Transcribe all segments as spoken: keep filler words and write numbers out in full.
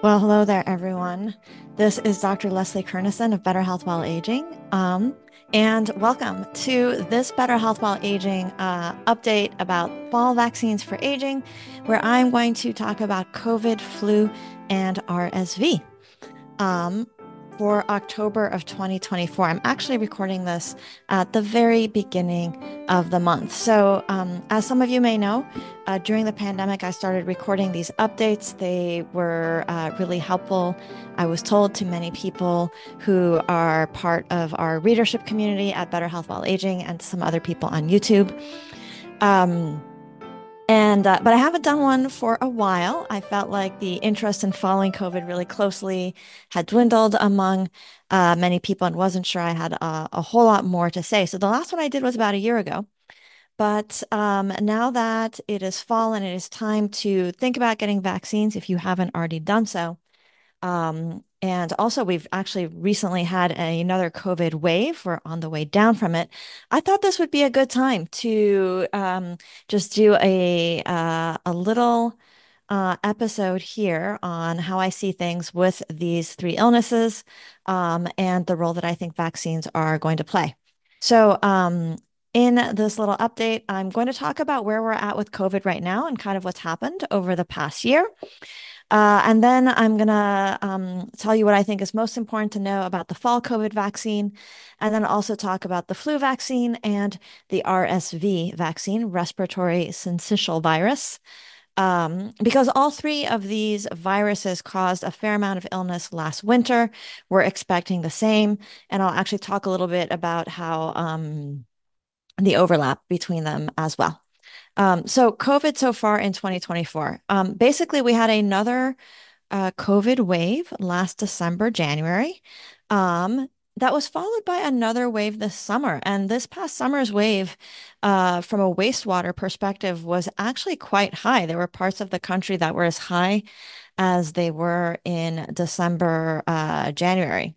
Well, hello there, everyone. This is Doctor Leslie Kernison of Better Health While Aging. Um, and welcome to this Better Health While Aging uh, update about fall vaccines for aging, where I'm going to talk about COVID, flu, and R S V. Um, for October of twenty twenty-four. I'm actually recording this at the very beginning of the month. So, um, as some of you may know, uh, during the pandemic, I started recording these updates. They were uh, really helpful, I was told, to many people who are part of our readership community at Better Health While Aging and some other people on YouTube. Um, and uh, but I haven't done one for a while. I felt like the interest in following COVID really closely had dwindled among uh, many people and wasn't sure I had a, a whole lot more to say. So the last one I did was about a year ago. But um, now that it is fall and it is time to think about getting vaccines, if you haven't already done so, um, and also, we've actually recently had a, another COVID wave. We're on the way down from it. I thought this would be a good time to um, just do a uh, a little uh, episode here on how I see things with these three illnesses um, and the role that I think vaccines are going to play. So, um, in this little update, I'm going to talk about where we're at with COVID right now and kind of what's happened over the past year. Uh, and then I'm going to um, tell you what I think is most important to know about the fall COVID vaccine, and then also talk about the flu vaccine and the R S V vaccine, respiratory syncytial virus, um, because all three of these viruses caused a fair amount of illness last winter. We're expecting the same. And I'll actually talk a little bit about how um, the overlap between them as well. Um, so COVID so far in twenty twenty-four. Um, basically, we had another uh, COVID wave last December, January. Um, that was followed by another wave this summer. And this past summer's wave, uh, from a wastewater perspective, was actually quite high. There were parts of the country that were as high as they were in December, uh, January.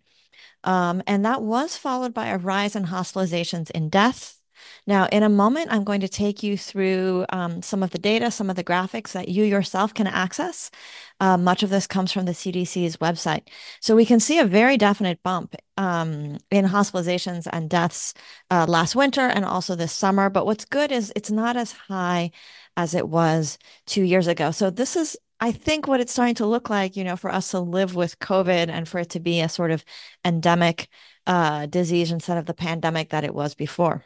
Um, and that was followed by a rise in hospitalizations and deaths. Now, in a moment, I'm going to take you through um, some of the data, some of the graphics that you yourself can access. Uh, much of this comes from the C D C's website. So we can see a very definite bump um, in hospitalizations and deaths uh, last winter and also this summer. But what's good is it's not as high as it was two years ago. So this is I think what it's starting to look like, you know, for us to live with COVID and for it to be a sort of endemic uh, disease instead of the pandemic that it was before.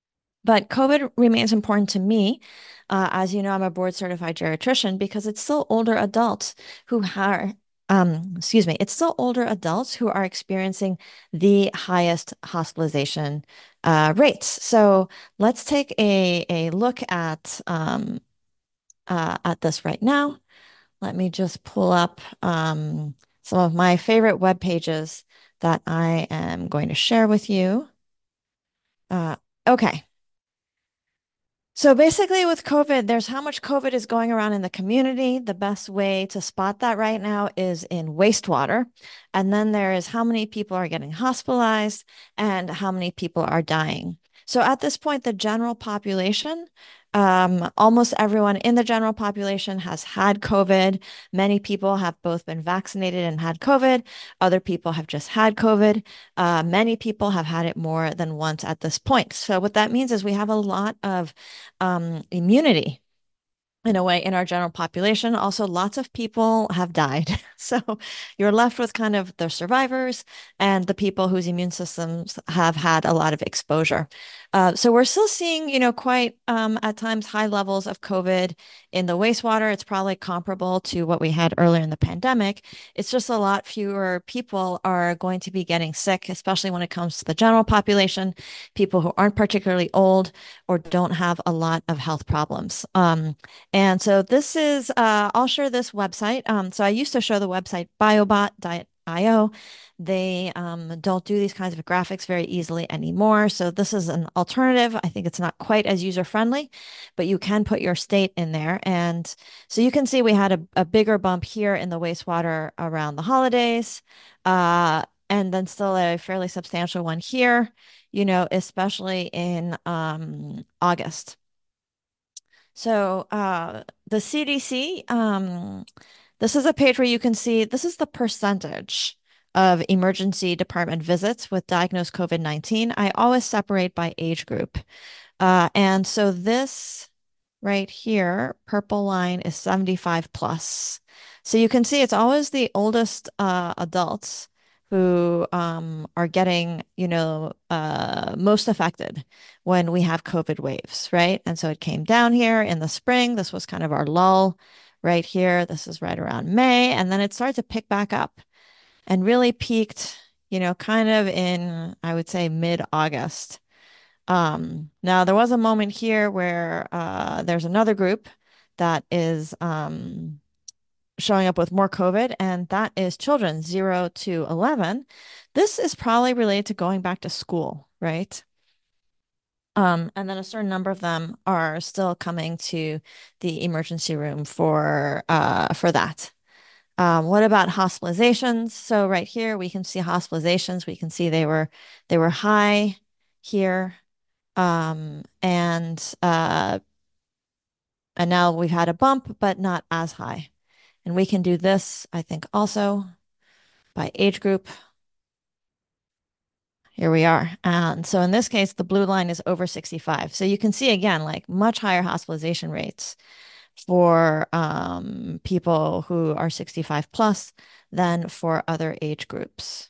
But COVID remains important to me. Uh, as you know, I'm a board certified geriatrician because it's still older adults who are, um, excuse me, it's still older adults who are experiencing the highest hospitalization uh, rates. So let's take a, a look at um, uh, at this right now. Let me just pull up um, some of my favorite web pages that I am going to share with you. Uh, okay. So basically, with COVID, there's how much COVID is going around in the community. The best way to spot that right now is in wastewater. And then there is how many people are getting hospitalized and how many people are dying. So at this point, the general population, um, almost everyone in the general population has had COVID. Many people have both been vaccinated and had COVID. Other people have just had COVID. Uh, many people have had it more than once at this point. So what that means is we have a lot of um, immunity in a way in our general population. Also, lots of people have died. So you're left with kind of the survivors and the people whose immune systems have had a lot of exposure. Uh, so we're still seeing, you know, quite um, at times high levels of COVID in the wastewater. It's probably comparable to what we had earlier in the pandemic. It's just a lot fewer people are going to be getting sick, especially when it comes to the general population, people who aren't particularly old or don't have a lot of health problems. Um, and so this is, uh, I'll share this website. Um, so I used to show the website biobot dot io. They um, don't do these kinds of graphics very easily anymore. So this is an alternative. I think it's not quite as user friendly, but you can put your state in there. And so you can see we had a, a bigger bump here in the wastewater around the holidays. Uh, and then still a fairly substantial one here, you know, especially in um, August. So uh, the C D C, um, This is a page where you can see this is the percentage of emergency department visits with diagnosed COVID nineteen. I always separate by age group. Uh, and so this right here, purple line is seventy-five plus. So you can see it's always the oldest uh, adults who um, are getting, you know, uh, most affected when we have COVID waves, right? And so it came down here in the spring. This was kind of our lull right here. This is right around May. And then it started to pick back up and really peaked, you know, kind of in, I would say, mid-August. Um, now there was a moment here where uh, there's another group that is um, showing up with more COVID, and that is children zero to eleven. This is probably related to going back to school, right? Um, and then a certain number of them are still coming to the emergency room for uh, for that. Um, what about hospitalizations? So right here we can see hospitalizations. We can see they were they were high here. Um, and uh, and now we've had a bump, but not as high. And we can do this, I think, also by age group. Here we are. And so in this case, the blue line is over sixty-five. So you can see again, like much higher hospitalization rates for um, people who are sixty-five plus than for other age groups.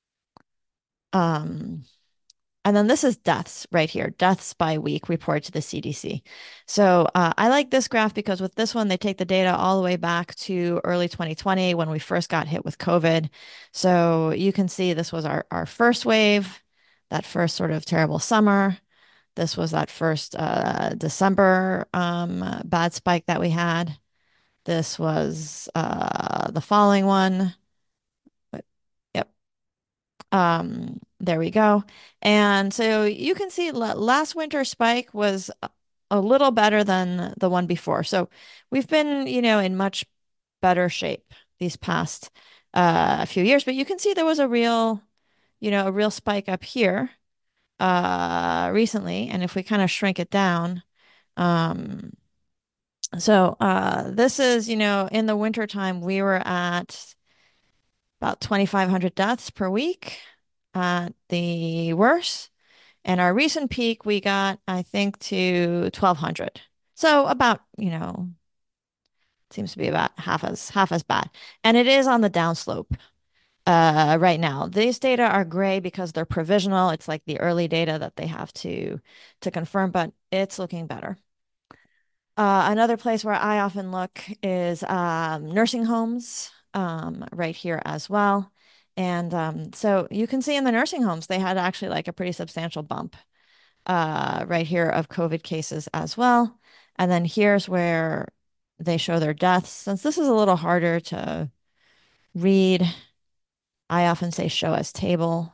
Um, And then this is deaths right here, deaths by week reported to the C D C. So uh, I like this graph because with this one, they take the data all the way back to early twenty twenty when we first got hit with COVID. So you can see this was our, our first wave, that first sort of terrible summer. This was that first uh, December um, uh, bad spike that we had. This was uh, the following one. Yep. Um, there we go. And so you can see last winter spike was a a little better than the one before. So we've been, you know, in much better shape these past uh, few years. But you can see there was a real, you know, a real spike up here uh, recently. And if we kind of shrink it down, um, so uh, this is, you know, in the wintertime, we were at about twenty-five hundred deaths per week at the worst. And our recent peak, we got, I think, to twelve hundred. So about, you know, seems to be about half as half as bad. And it is on the downslope uh, right now. These data are gray because they're provisional. It's like the early data that they have to to confirm, but it's looking better. Uh, another place where I often look is um, nursing homes, um, right here as well. And um, so you can see in the nursing homes, they had actually like a pretty substantial bump uh, right here of COVID cases as well. And then here's where they show their deaths. Since this is a little harder to read, I often say show as table.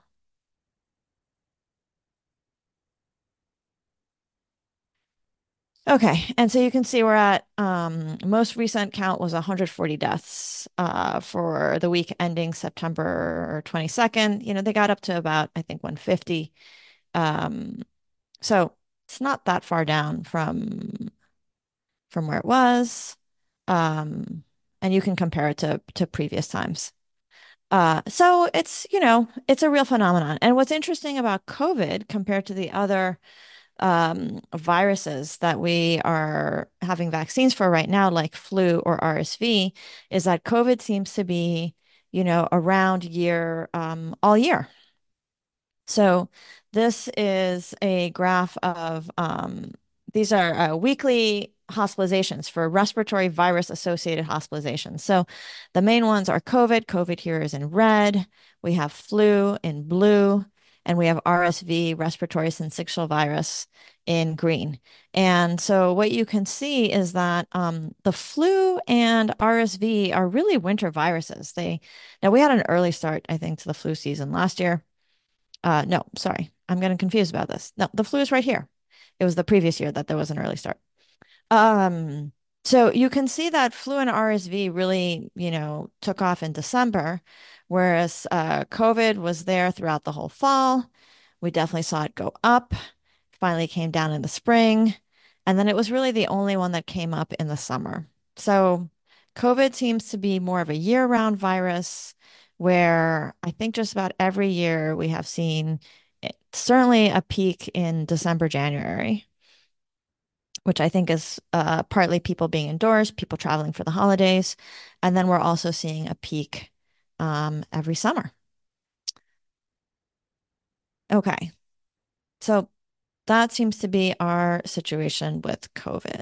Okay, and so you can see we're at um, most recent count was one hundred forty deaths uh, for the week ending September twenty-second. You know, they got up to about, I think, one hundred fifty. Um, so it's not that far down from from where it was. Um, and you can compare it to to previous times. Uh, so it's, you know, it's a real phenomenon. And what's interesting about COVID compared to the other um, viruses that we are having vaccines for right now, like flu or R S V, is that COVID seems to be, you know, around year um, all year. So this is a graph of um, these are uh, weekly hospitalizations for respiratory virus associated hospitalizations. So the main ones are COVID. COVID here is in red. We have flu in blue, and we have R S V, respiratory syncytial virus, in green. And so what you can see is that um, the flu and R S V are really winter viruses. They now we had an early start, I think, to the flu season last year. Uh, no, sorry. I'm getting confused about this. No, the flu is right here. It was the previous year that there was an early start. Um, so you can see that flu and R S V really, you know, took off in December, whereas uh, COVID was there throughout the whole fall. We definitely saw it go up, finally came down in the spring, and then it was really the only one that came up in the summer. So COVID seems to be more of a year-round virus where I think just about every year we have seen it- certainly a peak in December, January, which I think is uh, partly people being indoors, people traveling for the holidays. And then we're also seeing a peak um, every summer. Okay. So that seems to be our situation with COVID.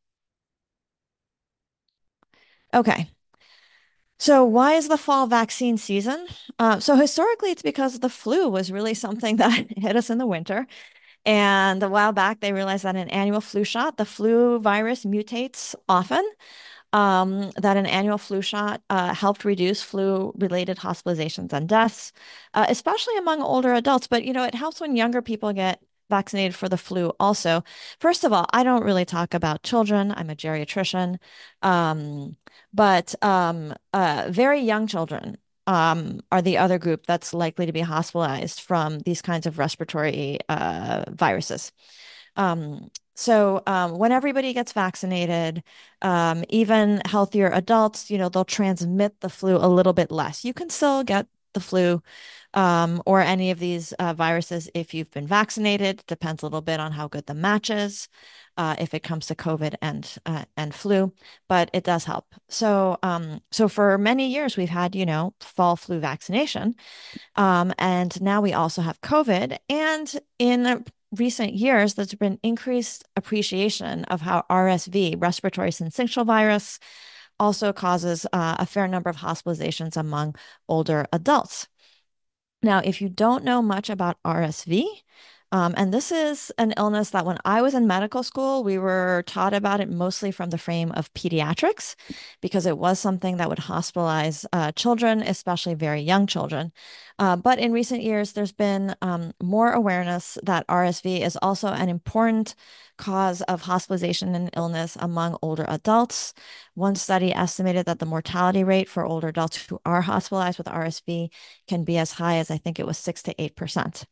Okay. So why is the fall vaccine season? Uh, so historically, it's because the flu was really something that hit us in the winter. And a while back, they realized that an annual flu shot, the flu virus mutates often, um, that an annual flu shot uh, helped reduce flu-related hospitalizations and deaths, uh, especially among older adults. But, you know, it helps when younger people get vaccinated for the flu also. First of all, I don't really talk about children. I'm a geriatrician. Um, but um, uh, very young children um, are the other group that's likely to be hospitalized from these kinds of respiratory uh, viruses. Um, so um, when everybody gets vaccinated, um, even healthier adults, you know, they'll transmit the flu a little bit less. You can still get the flu um, or any of these uh, viruses if you've been vaccinated. Depends a little bit on how good the match is, uh, if it comes to COVID and uh, and flu, but it does help. So um, so for many years we've had, you know, fall flu vaccination. Um, and now we also have COVID. And in recent years, there's been increased appreciation of how R S V, respiratory syncytial virus, also causes uh, a fair number of hospitalizations among older adults. Now, if you don't know much about R S V, um, and this is an illness that when I was in medical school, we were taught about it mostly from the frame of pediatrics, because it was something that would hospitalize uh, children, especially very young children. Uh, but in recent years, there's been um, more awareness that R S V is also an important cause of hospitalization and illness among older adults. One study estimated that the mortality rate for older adults who are hospitalized with R S V can be as high as I think it was six to eight percent.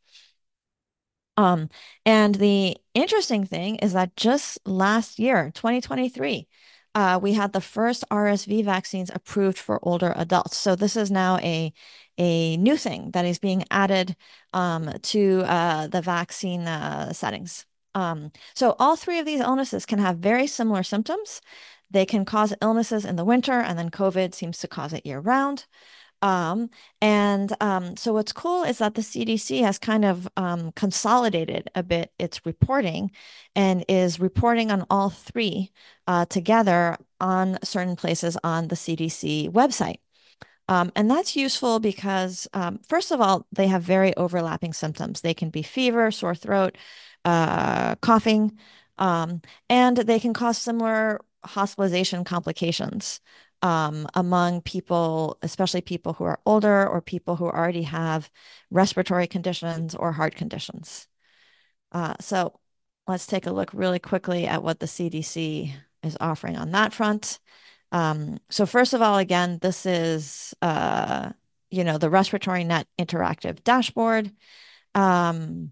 Um, and the interesting thing is that just last year, twenty twenty-three, uh, we had the first R S V vaccines approved for older adults. So this is now a a new thing that is being added um, to uh, the vaccine uh, settings. Um, so all three of these illnesses can have very similar symptoms. They can cause illnesses in the winter, and then COVID seems to cause it year round. Um, and um, so what's cool is that the C D C has kind of um, consolidated a bit its reporting and is reporting on all three uh, together on certain places on the C D C website. Um, and that's useful because, um, first of all, they have very overlapping symptoms. They can be fever, sore throat, uh, coughing, um, and they can cause similar hospitalization complications um, among people, especially people who are older or people who already have respiratory conditions or heart conditions. Uh, so let's take a look really quickly at what the C D C is offering on that front. Um, so first of all, again, this is uh, you know, the Respiratory Net Interactive Dashboard. Um,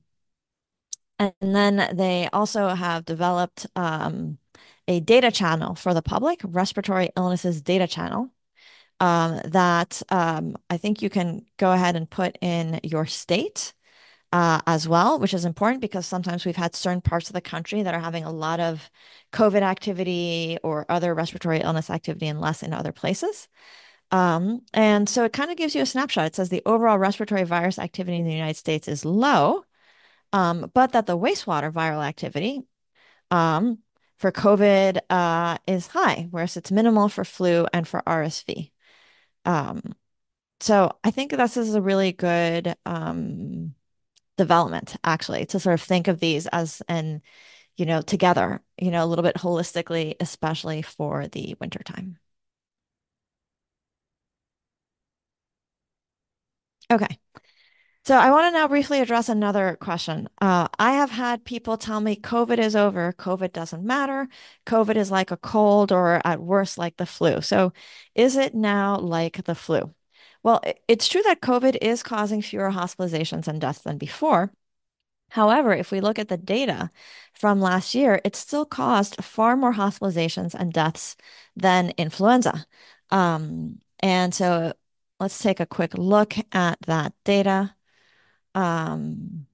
and then they also have developed um, a data channel for the public, Respiratory Illnesses Data Channel, um, that um, I think you can go ahead and put in your state uh, as well, which is important because sometimes we've had certain parts of the country that are having a lot of COVID activity or other respiratory illness activity and less in other places. Um, and so it kind of gives you a snapshot. It says the overall respiratory virus activity in the United States is low, um, but that the wastewater viral activity um, for COVID uh, is high, whereas it's minimal for flu and for R S V. Um, so I think this is a really good um, development, actually, to sort of think of these as an, you know, together, you know, a little bit holistically, especially for the wintertime. Okay. So I want to now briefly address another question. Uh, I have had people tell me COVID is over, COVID doesn't matter, COVID is like a cold or at worst like the flu. So is it now like the flu? Well, it's true that COVID is causing fewer hospitalizations and deaths than before. However, if we look at the data from last year, it still caused far more hospitalizations and deaths than influenza. Um, and so let's take a quick look at that data. Um,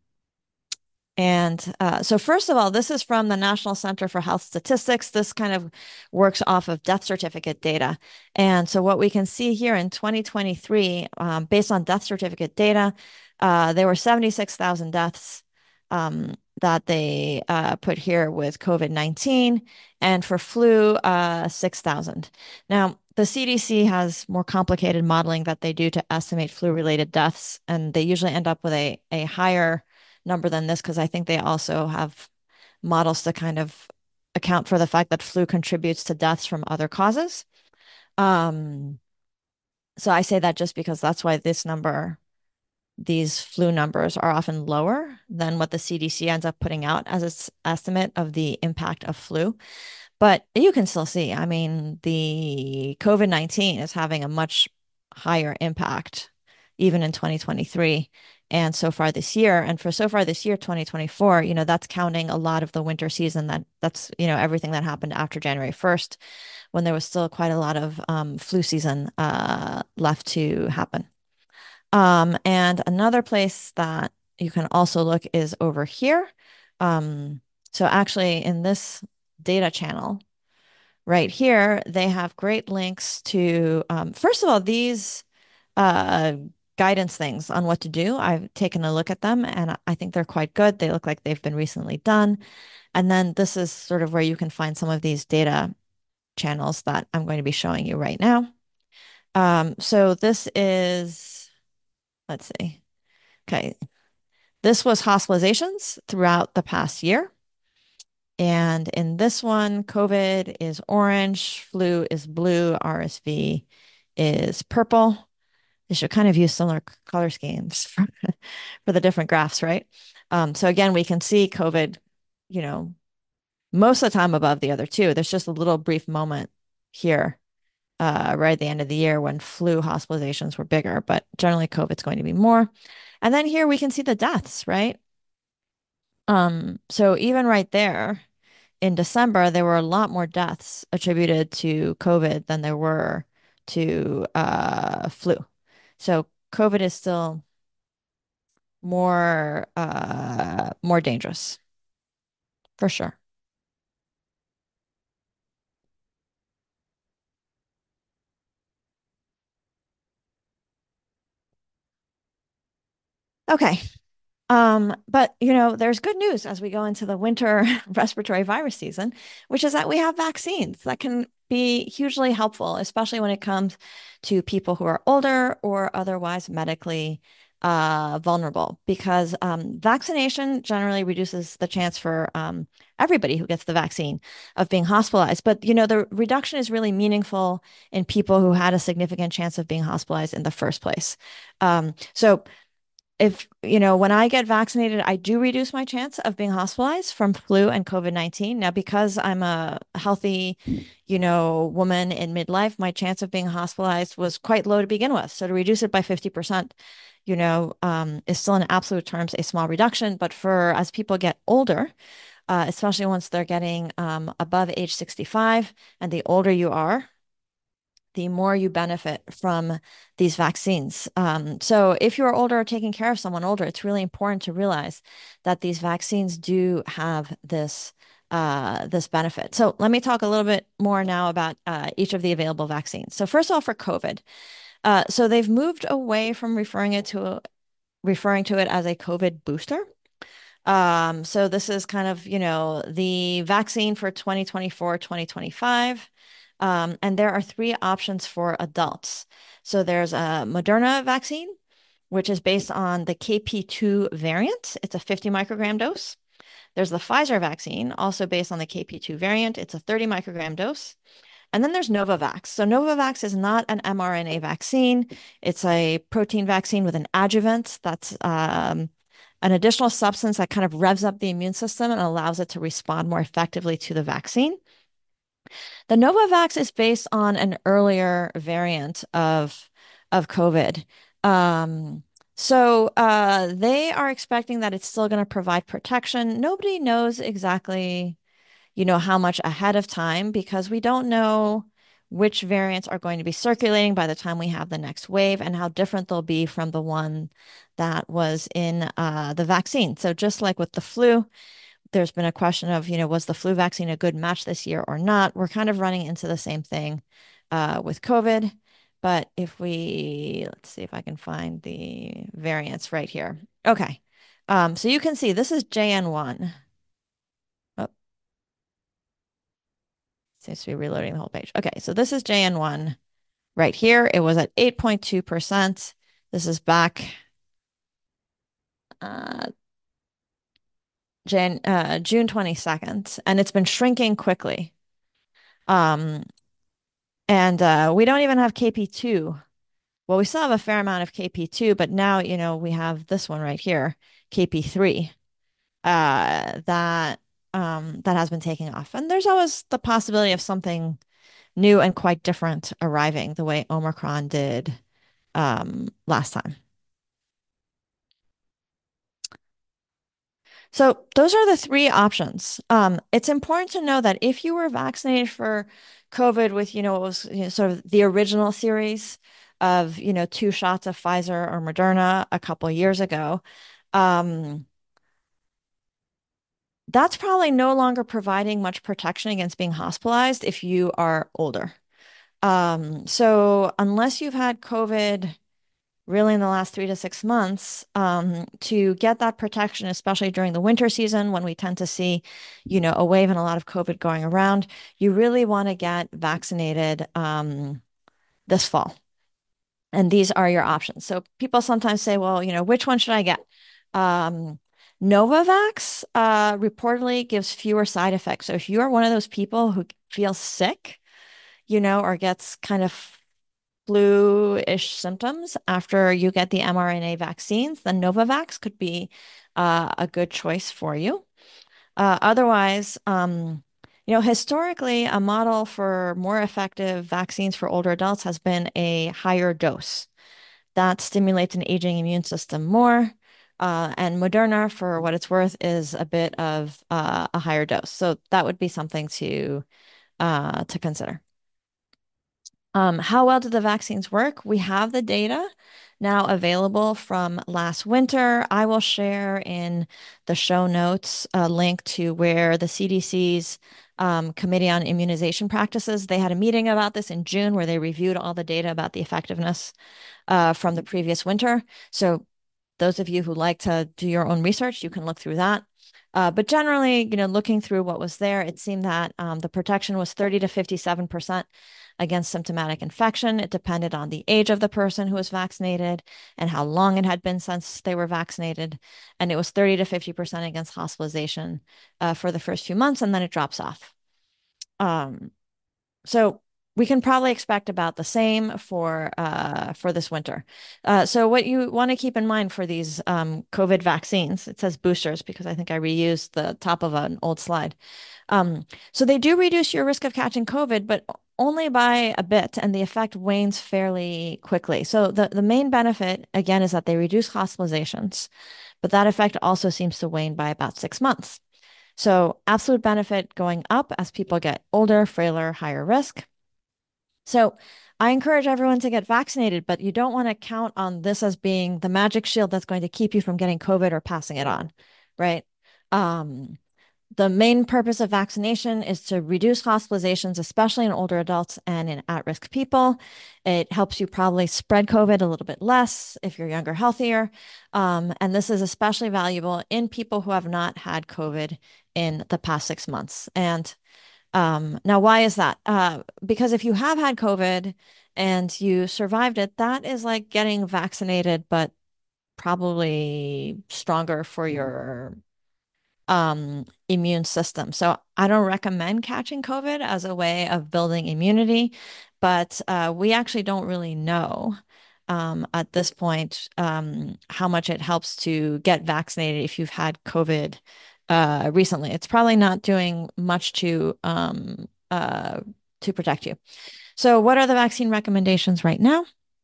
and uh, so, first of all, this is from the National Center for Health Statistics. This kind of works off of death certificate data. And so, what we can see here in twenty twenty-three, um, based on death certificate data, uh, there were seventy-six thousand deaths um, that they uh, put here with COVID nineteen, and for flu, uh, six thousand. Now, the C D C has more complicated modeling that they do to estimate flu-related deaths, and they usually end up with a, a higher number than this because I think they also have models to kind of account for the fact that flu contributes to deaths from other causes. Um, so I say that just because that's why this number, these flu numbers are often lower than what the C D C ends up putting out as its estimate of the impact of flu. But you can still see, I mean, the COVID nineteen is having a much higher impact even in twenty twenty-three and so far this year. And for so far this year, twenty twenty-four, you know, that's counting a lot of the winter season that that's, you know, everything that happened after January first, when there was still quite a lot of um, flu season uh, left to happen. Um, and another place that you can also look is over here. Um, so actually in this data channel, right here, they have great links to, um, first of all, these uh, guidance things on what to do. I've taken a look at them and I think they're quite good. They look like they've been recently done. And then this is sort of where you can find some of these data channels that I'm going to be showing you right now. Um, so this is, let's see. Okay. This was hospitalizations throughout the past year. And in this one, COVID is orange, flu is blue, R S V is purple. They should kind of use similar color schemes for, for the different graphs, right? Um, so again, we can see COVID, you know, most of the time above the other two. There's just a little brief moment here, uh, right at the end of the year when flu hospitalizations were bigger, but generally COVID's going to be more. And then here we can see the deaths, right? Um, so even right there, in December, there were a lot more deaths attributed to COVID than there were to uh, flu. So COVID is still more uh, more dangerous for sure. Okay. Um, but you know, there's good news as we go into the winter respiratory virus season, which is that we have vaccines that can be hugely helpful, especially when it comes to people who are older or otherwise medically uh, vulnerable, because um, vaccination generally reduces the chance for um, everybody who gets the vaccine of being hospitalized. But you know, the reduction is really meaningful in people who had a significant chance of being hospitalized in the first place. Um, so if, you know, when I get vaccinated, I do reduce my chance of being hospitalized from flu and COVID nineteen. Now, because I'm a healthy, you know, woman in midlife, my chance of being hospitalized was quite low to begin with. So to reduce it by fifty percent, you know, um, is still in absolute terms a small reduction. But for as people get older, uh, especially once they're getting um, above age sixty-five, and the older you are, the more you benefit from these vaccines. Um, so if you're older or taking care of someone older, it's really important to realize that these vaccines do have this uh, this benefit. So let me talk a little bit more now about uh, each of the available vaccines. So first of all, for COVID, uh, so they've moved away from referring it to referring to it as a COVID booster. Um, so this is kind of, you know, the vaccine for twenty twenty-four, twenty twenty-five. Um, and there are three options for adults. So there's a Moderna vaccine, which is based on the K P two variant. It's a fifty microgram dose. There's the Pfizer vaccine, also based on the K P two variant. It's a thirty microgram dose. And then there's Novavax. So Novavax is not an mRNA vaccine. It's a protein vaccine with an adjuvant that's um, an additional substance that kind of revs up the immune system and allows it to respond more effectively to the vaccine. The Novavax is based on an earlier variant of of COVID. Um, So uh, they are expecting that it's still going to provide protection. Nobody knows exactly, you know, how much ahead of time because we don't know which variants are going to be circulating by the time we have the next wave and how different they'll be from the one that was in uh, the vaccine. So just like with the flu, there's been a question of, you know, was the flu vaccine a good match this year or not? We're kind of running into the same thing uh, with COVID. But if we, let's see if I can find the variants right here. Okay. Um, so you can see this is J N one. Oh, seems to be reloading the whole page. Okay. So this is J N one right here. It was at eight point two percent. This is back uh, Jan, uh, June twenty-second, and it's been shrinking quickly. Um, And uh, we don't even have K P two. Well, we still have a fair amount of K P two, but now, you know, we have this one right here, K P three, uh, that um, that has been taking off. And there's always the possibility of something new and quite different arriving the way Omicron did um, last time. So those are the three options. Um, it's important to know that if you were vaccinated for COVID with, you know, what was, you know, sort of the original series of, you know, two shots of Pfizer or Moderna a couple of years ago, um, that's probably no longer providing much protection against being hospitalized if you are older. Um, so unless you've had COVID really in the last three to six months um, to get that protection, especially during the winter season when we tend to see, you know, a wave and a lot of COVID going around. You really want to get vaccinated um, this fall. And these are your options. So people sometimes say, well, you know, which one should I get? Um, Novavax uh, reportedly gives fewer side effects. So if you are one of those people who feels sick, you know, or gets kind of flu-ish symptoms after you get the mRNA vaccines, then Novavax could be uh, a good choice for you. Uh, otherwise, um, you know, historically, a model for more effective vaccines for older adults has been a higher dose that stimulates an aging immune system more. Uh, and Moderna, for what it's worth, is a bit of uh, a higher dose. So that would be something to uh, to consider. Um, how well do the vaccines work? We have the data now available from last winter. I will share in the show notes a link to where the C D C's um, Committee on Immunization Practices, they had a meeting about this in June where they reviewed all the data about the effectiveness uh, from the previous winter. So those of you who like to do your own research, you can look through that. Uh, but generally, you know, looking through what was there, it seemed that um, the protection was thirty to fifty-seven percent against symptomatic infection. It depended on the age of the person who was vaccinated and how long it had been since they were vaccinated. And it was thirty to fifty percent against hospitalization uh, for the first few months, and then it drops off. Um, so we can probably expect about the same for uh, for this winter. Uh, so what you want to keep in mind for these um, COVID vaccines, it says boosters because I think I reused the top of an old slide. Um, so they do reduce your risk of catching COVID, but only by a bit, and the effect wanes fairly quickly. So the, the main benefit, again, is that they reduce hospitalizations, but that effect also seems to wane by about six months. So absolute benefit going up as people get older, frailer, higher risk. So I encourage everyone to get vaccinated, but you don't want to count on this as being the magic shield that's going to keep you from getting COVID or passing it on, right? Um, the main purpose of vaccination is to reduce hospitalizations, especially in older adults and in at-risk people. It helps you probably spread COVID a little bit less if you're younger, healthier. Um, and this is especially valuable in people who have not had COVID in the past six months. And um, now, why is that? Uh, because if you have had COVID and you survived it, that is like getting vaccinated, but probably stronger for your um, immune system. So I don't recommend catching COVID as a way of building immunity, but uh, we actually don't really know um, at this point um, how much it helps to get vaccinated if you've had COVID uh, recently. It's probably not doing much to um, uh, to protect you. So what are the vaccine recommendations right now?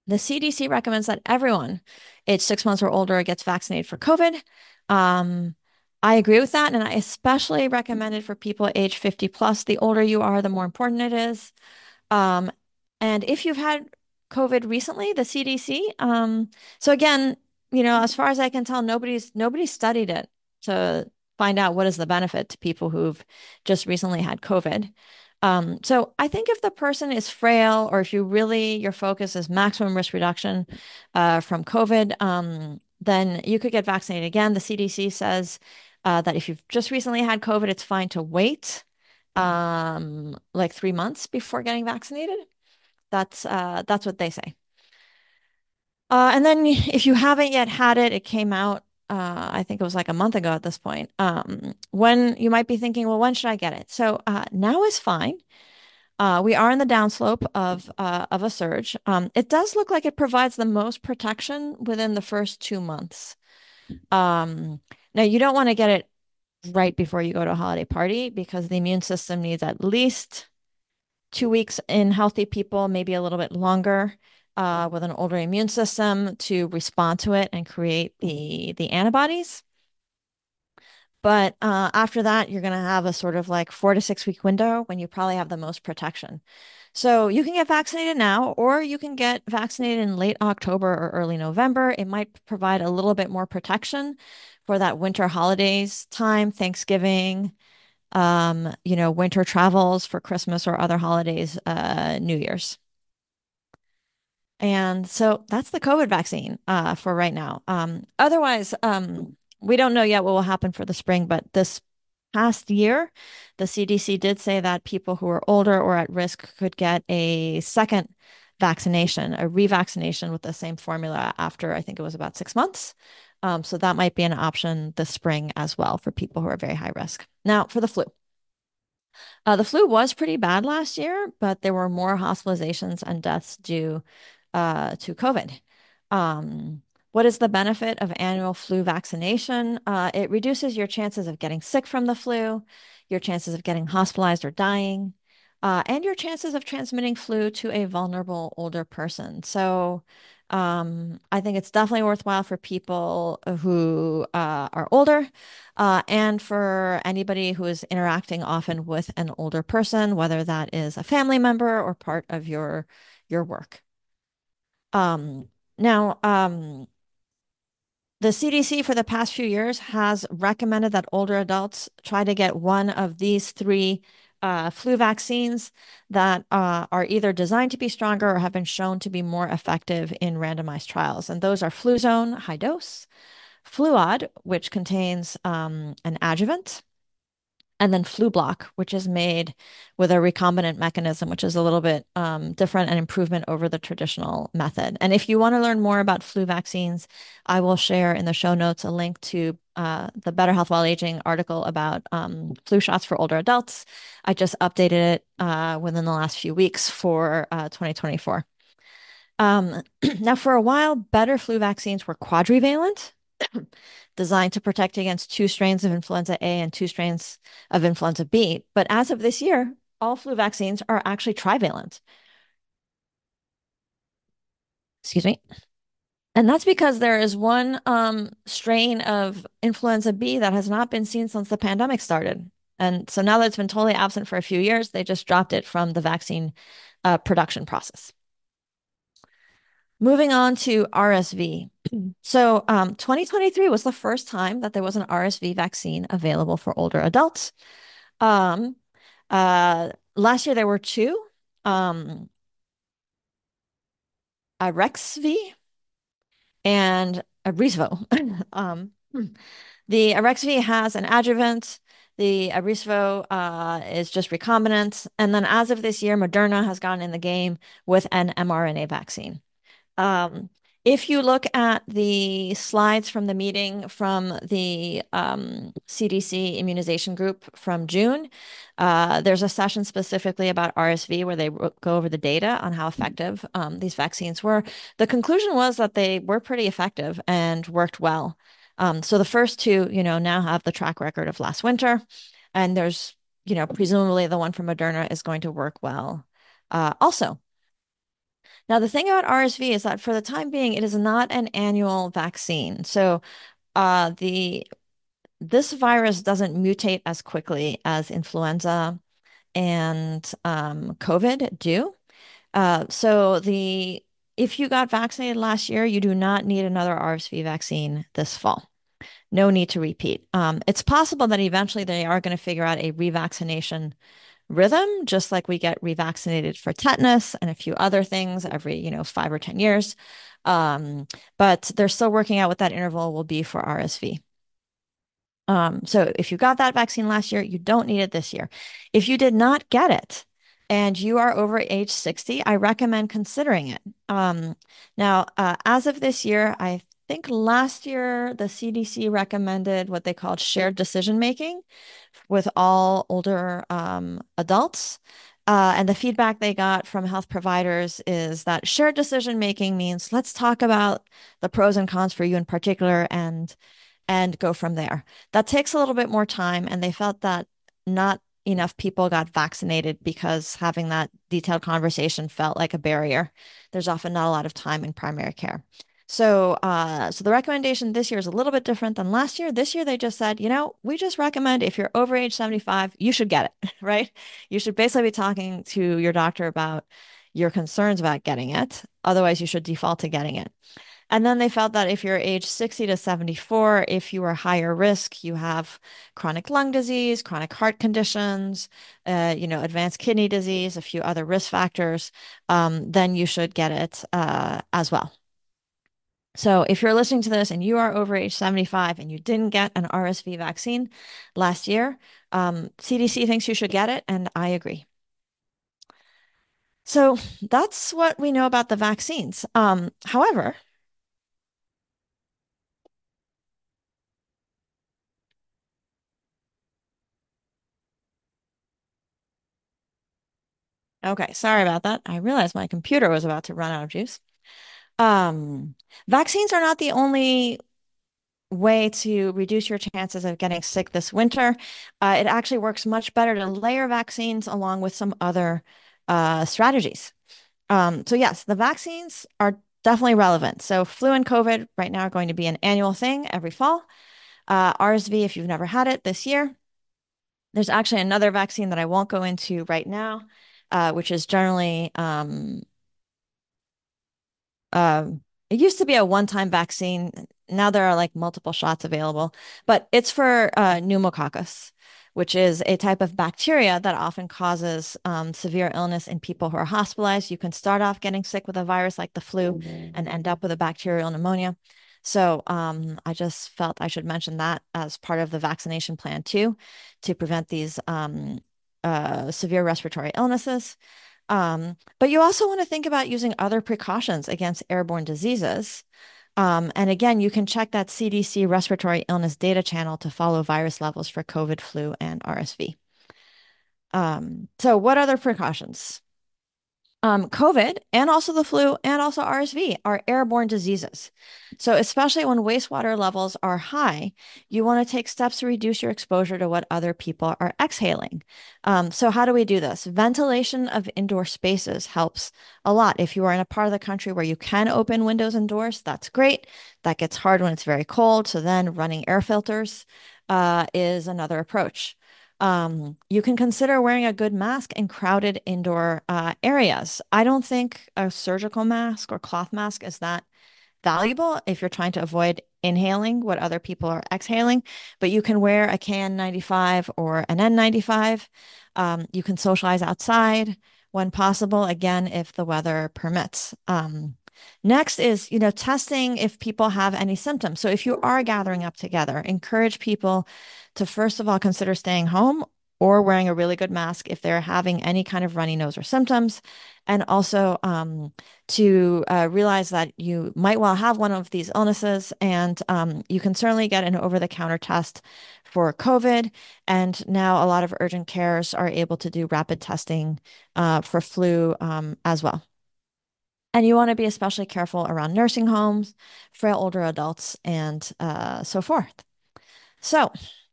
The C D C recommends that everyone age six months or older gets vaccinated for COVID. Um, I agree with that, and I especially recommend it for people age fifty plus. The older you are, the more important it is. Um, and if you've had COVID recently, the C D C, um, so again, you know, as far as I can tell, nobody's nobody studied it to find out what is the benefit to people who've just recently had COVID. Um, so I think if the person is frail, or if you really your focus is maximum risk reduction uh, from COVID, um, then you could get vaccinated again. The C D C says uh, that if you've just recently had COVID, it's fine to wait um, like three months before getting vaccinated. That's uh, that's what they say. Uh, and then if you haven't yet had it, it came out. Uh, I think it was like a month ago at this point. Um, when you might be thinking, well, when should I get it? So uh, now is fine. Uh, we are in the downslope of uh, of a surge. Um, it does look like it provides the most protection within the first two months. Um, Now you don't want to get it right before you go to a holiday party because the immune system needs at least two weeks in healthy people, maybe a little bit longer, uh, with an older immune system to respond to it and create the the antibodies. But uh, after that, you're going to have a sort of like four to six week window when you probably have the most protection. So you can get vaccinated now, or you can get vaccinated in late October or early November. It might provide a little bit more protection for that winter holidays time, Thanksgiving, um, you know, winter travels for Christmas or other holidays, uh, New Year's. And so that's the COVID vaccine uh, for right now. Um, otherwise, um, we don't know yet what will happen for the spring, but this past year, the C D C did say that people who are older or at risk could get a second vaccination, a revaccination with the same formula after I think it was about six months. Um, so that might be an option this spring as well for people who are very high risk. Now, for the flu. Uh, the flu was pretty bad last year, but there were more hospitalizations and deaths due uh, to COVID. Um, what is the benefit of annual flu vaccination? Uh, it reduces your chances of getting sick from the flu, your chances of getting hospitalized or dying, uh, and your chances of transmitting flu to a vulnerable older person. So, um, I think it's definitely worthwhile for people who uh, are older, uh, and for anybody who is interacting often with an older person, whether that is a family member or part of your your work. Um, Now, um, the C D C for the past few years has recommended that older adults try to get one of these three uh, flu vaccines that uh, are either designed to be stronger or have been shown to be more effective in randomized trials. And those are Fluzone high dose, Fluad, which contains um, an adjuvant, and then Flublok, which is made with a recombinant mechanism, which is a little bit um, different and improvement over the traditional method. And if you want to learn more about flu vaccines, I will share in the show notes a link to uh, the Better Health While Aging article about um, flu shots for older adults. I just updated it uh, within the last few weeks for uh, twenty twenty-four. Um, Now, for a while, better flu vaccines were quadrivalent, designed to protect against two strains of influenza A and two strains of influenza B. But as of this year, all flu vaccines are actually trivalent. Excuse me. And that's because there is one um, strain of influenza B that has not been seen since the pandemic started. And so now that it's been totally absent for a few years, they just dropped it from the vaccine uh, production process. Moving on to R S V. So, um, twenty twenty-three was the first time that there was an R S V vaccine available for older adults. Um, uh, Last year there were two, um, Arexvy and Arisvo. um, the Arexvy has an adjuvant. The Arisvo uh, is just recombinant. And then as of this year, Moderna has gotten in the game with an mRNA vaccine. Um, if you look at the slides from the meeting from the um, C D C immunization group from June, uh, there's a session specifically about R S V where they go over the data on how effective um, these vaccines were. The conclusion was that they were pretty effective and worked well. Um, so the first two, you know, now have the track record of last winter, and there's, you know, presumably the one from Moderna is going to work well uh, also. Now, the thing about R S V is that for the time being, it is not an annual vaccine. So, uh, the this virus doesn't mutate as quickly as influenza and um, COVID do. Uh, so the if you got vaccinated last year, you do not need another R S V vaccine this fall. No need to repeat. Um, it's possible that eventually they are going to figure out a revaccination rhythm, just like we get revaccinated for tetanus and a few other things every, you know, five or ten years. Um, but they're still working out what that interval will be for R S V. Um, so if you got that vaccine last year, you don't need it this year. If you did not get it and you are over age sixty, I recommend considering it. Um, now, uh, as of this year, I think last year the C D C recommended what they called shared decision making with all older um, adults. Uh, and the feedback they got from health providers is that shared decision making means let's talk about the pros and cons for you in particular and and go from there. That takes a little bit more time, and they felt that not enough people got vaccinated because having that detailed conversation felt like a barrier. There's often not a lot of time in primary care. So, uh, so the recommendation this year is a little bit different than last year. This year, they just said, you know, we just recommend if you're over age seventy-five, you should get it, right? You should basically be talking to your doctor about your concerns about getting it. Otherwise, you should default to getting it. And then they felt that if you're age sixty to seventy-four, if you are higher risk, you have chronic lung disease, chronic heart conditions, uh, you know, advanced kidney disease, a few other risk factors, um, then you should get it uh, as well. So if you're listening to this and you are over age seventy-five and you didn't get an R S V vaccine last year, um, C D C thinks you should get it, and I agree. So that's what we know about the vaccines. Um, however, okay, sorry about that. I realized my computer was about to run out of juice. Um, Vaccines are not the only way to reduce your chances of getting sick this winter. Uh, it actually works much better to layer vaccines along with some other uh, strategies. Um, so yes, the vaccines are definitely relevant. So flu and COVID right now are going to be an annual thing every fall. Uh, R S V, if you've never had it this year. There's actually another vaccine that I won't go into right now, uh, which is generally um, um, it used to be a one-time vaccine. Now there are like multiple shots available, but it's for uh, pneumococcus, which is a type of bacteria that often causes um, severe illness in people who are hospitalized. You can start off getting sick with a virus like the flu and end up with a bacterial pneumonia. So um, I just felt I should mention that as part of the vaccination plan too, to prevent these um, uh, severe respiratory illnesses. Um, but you also want to think about using other precautions against airborne diseases. Um, and again, you can check that C D C respiratory illness data channel to follow virus levels for COVID, flu, and R S V. Um, so, what other precautions? Um, COVID and also the flu and also R S V are airborne diseases. So, especially when wastewater levels are high, you want to take steps to reduce your exposure to what other people are exhaling. Um, so, how do we do this? Ventilation of indoor spaces helps a lot. If you are in a part of the country where you can open windows and doors, that's great. That gets hard when it's very cold. So, then running air filters uh, is another approach. Um, you can consider wearing a good mask in crowded indoor uh, areas. I don't think a surgical mask or cloth mask is that valuable if you're trying to avoid inhaling what other people are exhaling, but you can wear a K N ninety-five or an N ninety-five. Um, you can socialize outside when possible, again, if the weather permits. Um, next is, you know, testing if people have any symptoms. So if you are gathering up together, encourage people to first of all consider staying home or wearing a really good mask if they're having any kind of runny nose or symptoms. And also um, to uh, realize that you might well have one of these illnesses, and um, you can certainly get an over-the-counter test for COVID. And now a lot of urgent cares are able to do rapid testing uh, for flu um, as well. And you want to be especially careful around nursing homes, frail older adults, and uh, so forth. So,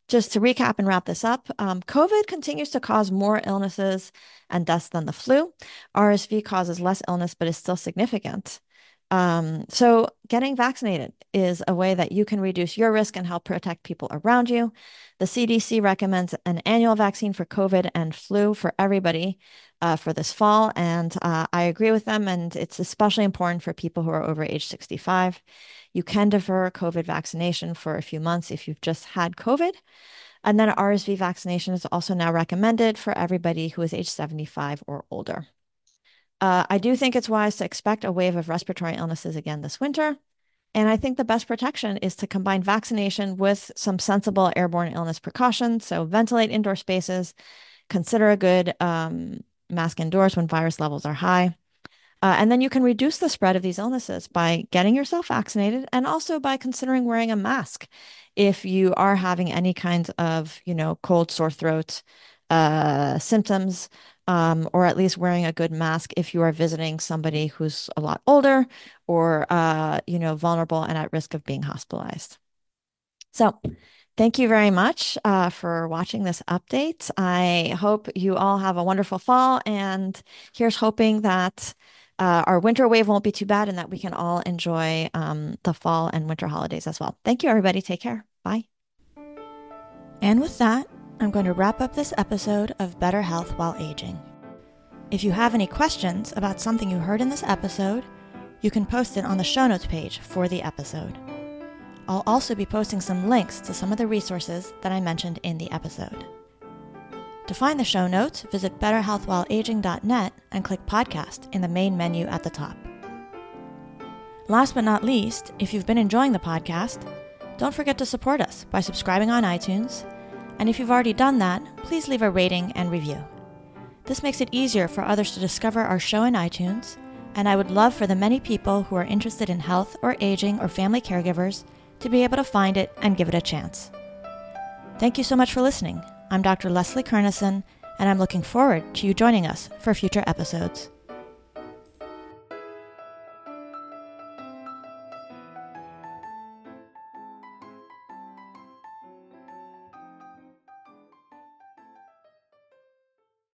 just to recap and wrap this up, um, COVID continues to cause more illnesses and deaths than the flu. R S V causes less illness, but is still significant. Um, so getting vaccinated is a way that you can reduce your risk and help protect people around you. The C D C recommends an annual vaccine for COVID and flu for everybody uh, for this fall, and uh, I agree with them, and it's especially important for people who are over age sixty-five. You can defer COVID vaccination for a few months if you've just had COVID. And then R S V vaccination is also now recommended for everybody who is age seventy-five or older. Uh, I do think it's wise to expect a wave of respiratory illnesses again this winter. And I think the best protection is to combine vaccination with some sensible airborne illness precautions. So ventilate indoor spaces, consider a good um, mask indoors when virus levels are high. Uh, and then you can reduce the spread of these illnesses by getting yourself vaccinated and also by considering wearing a mask if you are having any kinds of, you know, cold, sore throat uh, symptoms, um, or at least wearing a good mask if you are visiting somebody who's a lot older or, uh, you know, vulnerable and at risk of being hospitalized. So thank you very much uh, for watching this update. I hope you all have a wonderful fall, and here's hoping that uh, our winter wave won't be too bad and that we can all enjoy um, the fall and winter holidays as well. Thank you, everybody. Take care. Bye. And with that, I'm going to wrap up this episode of Better Health While Aging. If you have any questions about something you heard in this episode, you can post it on the show notes page for the episode. I'll also be posting some links to some of the resources that I mentioned in the episode. To find the show notes, visit better health while aging dot net and click Podcast in the main menu at the top. Last but not least, if you've been enjoying the podcast, don't forget to support us by subscribing on iTunes, and if you've already done that, please leave a rating and review. This makes it easier for others to discover our show in iTunes, and I would love for the many people who are interested in health or aging or family caregivers to be able to find it and give it a chance. Thank you so much for listening. I'm Doctor Leslie Kernison, and I'm looking forward to you joining us for future episodes.